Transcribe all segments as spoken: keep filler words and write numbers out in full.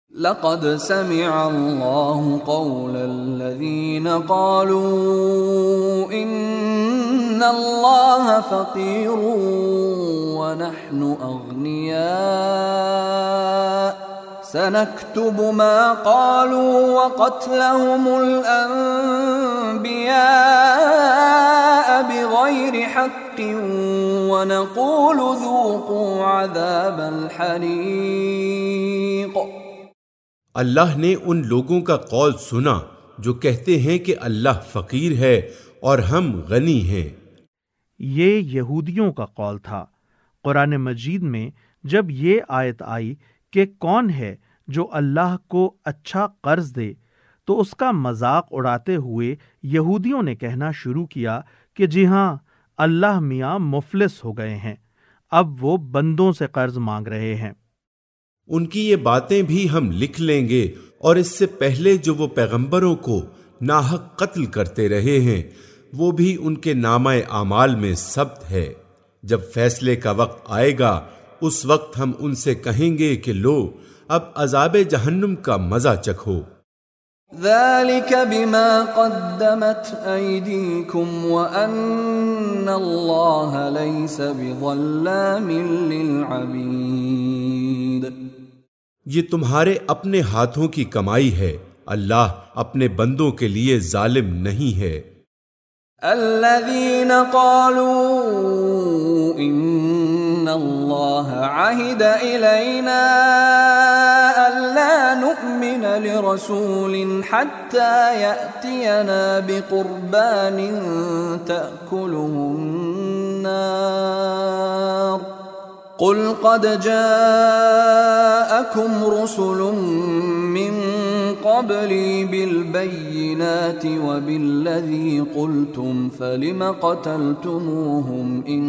لقد سمع الله قول الذين قالوا إن الله فقير ونحن أغنياء سنكتب ما قالوا وقتلهم الأنبياء بغير حق ونقول ذوقوا عذاب الحريق۔ اللہ نے ان لوگوں کا قول سنا جو کہتے ہیں کہ اللہ فقیر ہے اور ہم غنی ہیں۔ یہ یہودیوں کا قول تھا۔ قرآن مجید میں جب یہ آیت آئی کہ کون ہے جو اللہ کو اچھا قرض دے تو اس کا مذاق اڑاتے ہوئے یہودیوں نے کہنا شروع کیا کہ جی ہاں، اللہ میاں مفلس ہو گئے ہیں، اب وہ بندوں سے قرض مانگ رہے ہیں۔ ان کی یہ باتیں بھی ہم لکھ لیں گے، اور اس سے پہلے جو وہ پیغمبروں کو ناحق قتل کرتے رہے ہیں وہ بھی ان کے نامہ اعمال میں ثبت ہے۔ جب فیصلے کا وقت آئے گا اس وقت ہم ان سے کہیں گے کہ لو اب عذاب جہنم کا مزہ چکھو۔ ذلك بما قدمت أيديكم وأن الله ليس بظلام للعبيد۔ یہ تمہارے اپنے ہاتھوں کی کمائی ہے، اللہ اپنے بندوں کے لیے ظالم نہیں ہے۔ الذين قالوا إن الله عهد إلينا ألا نؤمن لرسول حتى يأتينا بقربان تأكله النار قل قد جاءكم رسل من قبلي بالبينات وبالذي قلتم فلم قتلتموهم إن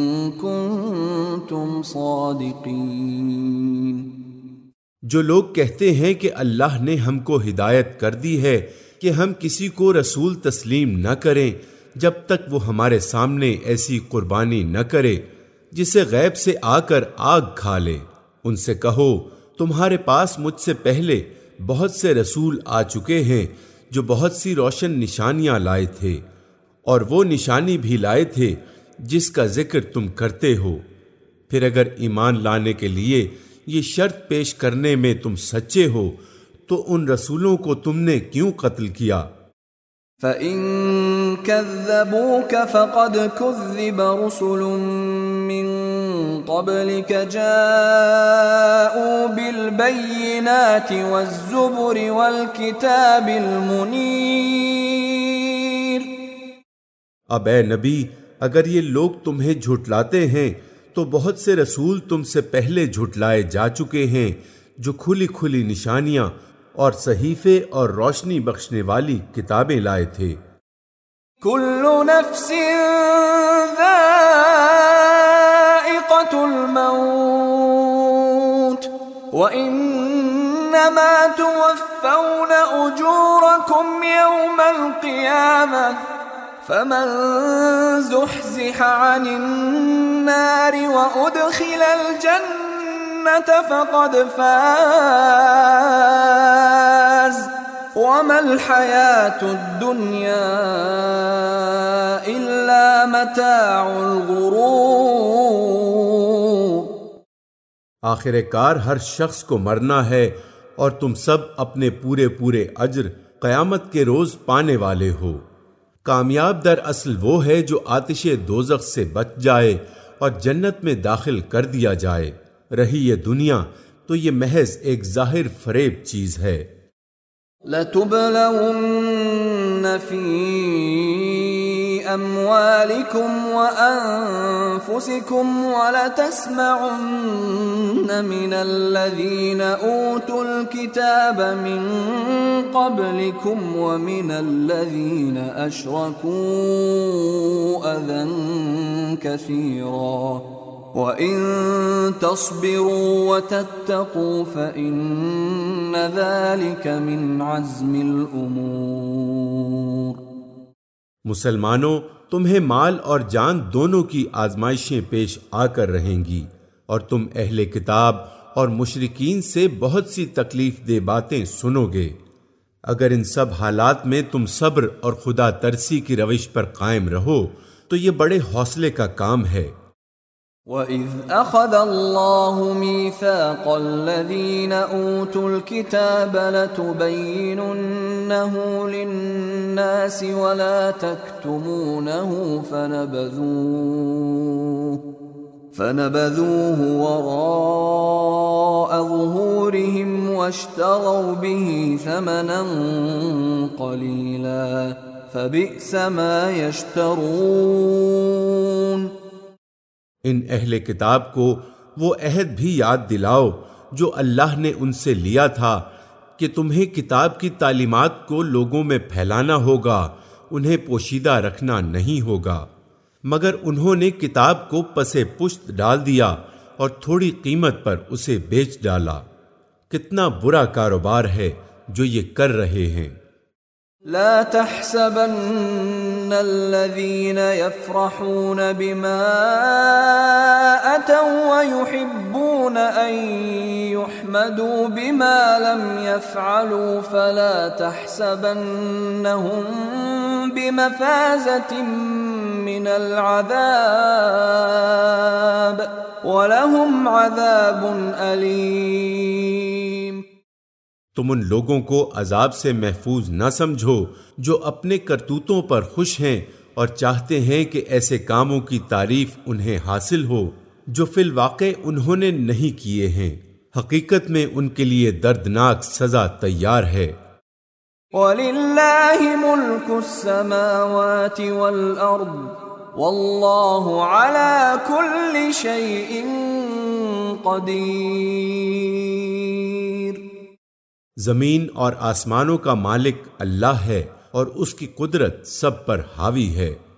كنتم صادقين۔ جو لوگ کہتے ہیں کہ اللہ نے ہم کو ہدایت کر دی ہے کہ ہم کسی کو رسول تسلیم نہ کریں جب تک وہ ہمارے سامنے ایسی قربانی نہ کرے جسے غیب سے آ کر آگ کھا لے، ان سے کہو تمہارے پاس مجھ سے پہلے بہت سے رسول آ چکے ہیں جو بہت سی روشن نشانیاں لائے تھے، اور وہ نشانی بھی لائے تھے جس کا ذکر تم کرتے ہو، پھر اگر ایمان لانے کے لیے یہ شرط پیش کرنے میں تم سچے ہو تو ان رسولوں کو تم نے کیوں قتل کیا؟ فَإِن كَذَّبُوكَ فَقَدْ كُذِّبَ رُسُلٌ مِّن قَبْلِكَ جَاءُوا بِالْبَيِّنَاتِ وَالزُّبُرِ وَالْكِتَابِ الْمُنِيرِ۔ اب اے نبی، اگر یہ لوگ تمہیں جھٹلاتے ہیں تو بہت سے رسول تم سے پہلے جھٹلائے جا چکے ہیں جو کھلی کھلی نشانیاں اور صحیفے اور روشنی بخشنے والی کتابیں لائے تھے۔ کل نفس ذائقۃ الموت وانما توفون اجورکم یوم القیامہ فمن زحزح عن النار وادخل الجنة فقد فاز وما الحياة الدنيا إلا متاع الغرور۔ آخر کار ہر شخص کو مرنا ہے اور تم سب اپنے پورے پورے اجر قیامت کے روز پانے والے ہو۔ کامیاب در اصل وہ ہے جو آتش دوزخ سے بچ جائے اور جنت میں داخل کر دیا جائے، رہی یہ دنیا تو یہ محض ایک ظاہر فریب چیز ہے۔ لَتُبْلَوُنَّ فِي أَمْوَالِكُمْ وَأَنفُسِكُمْ وَلَتَسْمَعُنَّ مِنَ الَّذِينَ أُوتُوا الْكِتَابَ مِنْ قَبْلِكُمْ وَمِنَ الَّذِينَ أَشْرَكُوا أَذًى كَثِيرًا وَإِن تَصْبِرُوا وَتَتَّقُوا فَإِنَّ ذَلِكَ مِنْ عَزْمِ الْأُمُورِ۔ مسلمانوں، تمہیں مال اور جان دونوں کی آزمائشیں پیش آ کر رہیں گی، اور تم اہل کتاب اور مشرکین سے بہت سی تکلیف دہ باتیں سنو گے۔ اگر ان سب حالات میں تم صبر اور خدا ترسی کی روش پر قائم رہو تو یہ بڑے حوصلے کا کام ہے۔ وَإِذْ أَخَذَ اللَّهُ مِيثَاقَ الَّذِينَ أُوتُوا الْكِتَابَ لَتُبَيِّنُنَّهُ لِلنَّاسِ وَلَا تَكْتُمُونَهُ فَنَبَذُوهُ فَنَبَذُوهُ وَرَاءَ ظُهُورِهِمْ وَاشْتَرَوْا بِهِ ثَمَنًا قَلِيلًا فَبِئْسَ مَا يَشْتَرُونَ۔ ان اہل کتاب کو وہ عہد بھی یاد دلاؤ جو اللہ نے ان سے لیا تھا کہ تمہیں کتاب کی تعلیمات کو لوگوں میں پھیلانا ہوگا، انہیں پوشیدہ رکھنا نہیں ہوگا، مگر انہوں نے کتاب کو پسے پشت ڈال دیا اور تھوڑی قیمت پر اسے بیچ ڈالا۔ کتنا برا کاروبار ہے جو یہ کر رہے ہیں۔ لا تحسبن الذين يفرحون بما أتوا ويحبون أن يحمدوا بما لم يفعلوا فلا تحسبنهم بمفازة من العذاب ولهم عذاب أليم۔ تم ان لوگوں کو عذاب سے محفوظ نہ سمجھو جو اپنے کرتوتوں پر خوش ہیں اور چاہتے ہیں کہ ایسے کاموں کی تعریف انہیں حاصل ہو جو فی الواقع انہوں نے نہیں کیے ہیں۔ حقیقت میں ان کے لیے دردناک سزا تیار ہے۔ وَلِلَّهِ مُلْكُ السَّمَاوَاتِ وَالْأَرْضِ وَاللَّهُ عَلَى كُلِّ شَيْءٍ قَدِيرٌ۔ زمین اور آسمانوں کا مالک اللہ ہے اور اس کی قدرت سب پر حاوی ہے۔